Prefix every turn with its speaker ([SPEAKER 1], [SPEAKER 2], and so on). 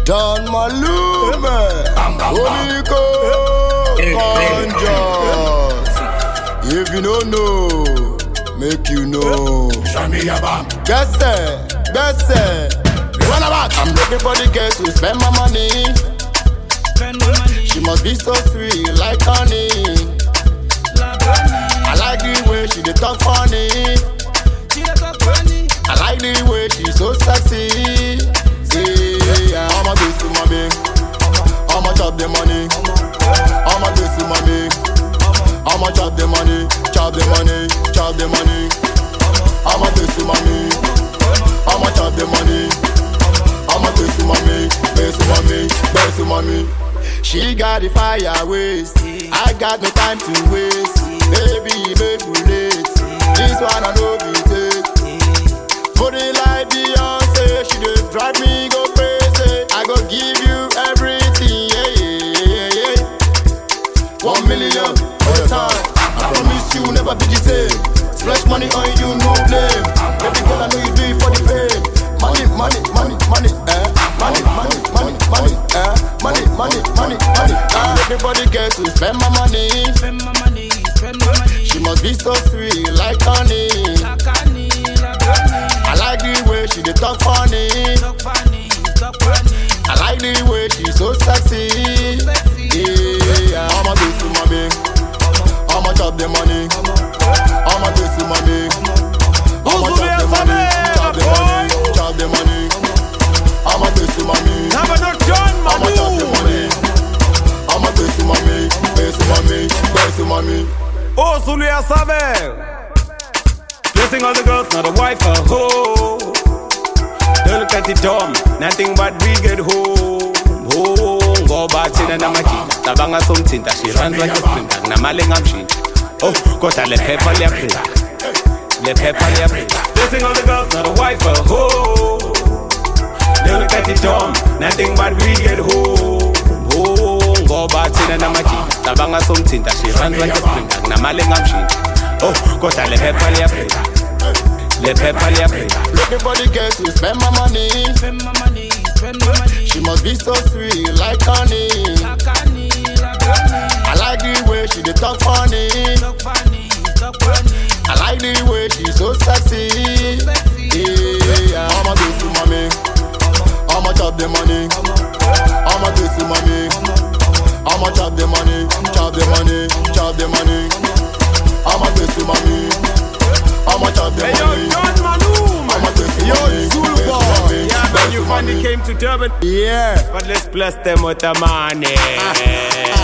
[SPEAKER 1] Don Malume, Oliko, Conjures. If you don't know, make you know.
[SPEAKER 2] Show me your bam.
[SPEAKER 1] Guess it. What about? I'm looking for the girl to spend my money. She must be so sweet like honey. I like the way she dey talk funny. I like the way she's so sexy. Yeah, I'ma do to mommy. I'ma chop the money. I'ma do to mommy. I'ma chop the money. Chop the money. Chop the money. I'ma do to mommy. I'ma chop the money. I'ma do to mommy. Best to mommy. Best to mommy. She got the fire waste. I got no time to waste. Baby, make me late. This one I know be take. Put it like Beyonce. She dey drive me go crazy. I go give you everything. Yeah. 1 million for the time. I promise you never be the same. Splash money on you, no blame. Baby girl, I know you do it for the fame. Money, Money, everybody gets to spend my money. She must be so sweet like honey. I like the way she dey talk funny. I like the way she's so sexy. Yeah, I'ma do to mommy. I'ma chop the money. I'ma do to mommy. I'ma chop the money. Chop the money. Chop the money. I'ma do to mommy. I'ma chop the money. I'ma do to mommy. Best to mommy. Best to mommy.
[SPEAKER 3] Oh, Zulu ya sabe. Blessing all the girls, not a wife or hoe. Don't look at the dumb, nothing but we get home. Oh, go back to the Namaki. Tabanga something that she runs like a sprinter. Namaling am she. Oh, got a le pepper le pray. Le pepper le pray. Blessing all the girls, not a wife or hoe. Don't look at the dumb, nothing but we get home. Oh, go back to the Namaki. Tabanga something that she runs like a sprinter. Namaling am she. Oh, got a le pepper le pray. Le pepper le pray.
[SPEAKER 1] Looking for the girl to spend my money. She must be so sweet like honey. I like the way she dey talk funny. I like the way she's so sexy. Yeah, I'ma do to mommy. I'ma chop the money. I'ma do to mommy. I'ma chop the money. Chop the money. Chop the money. I'ma do to mommy. I'ma chop the money. I'ma do to mommy.
[SPEAKER 3] Zulu boy. Yeah, man, you finally came to Durban.
[SPEAKER 1] Yeah.
[SPEAKER 3] But let's bless them with the money.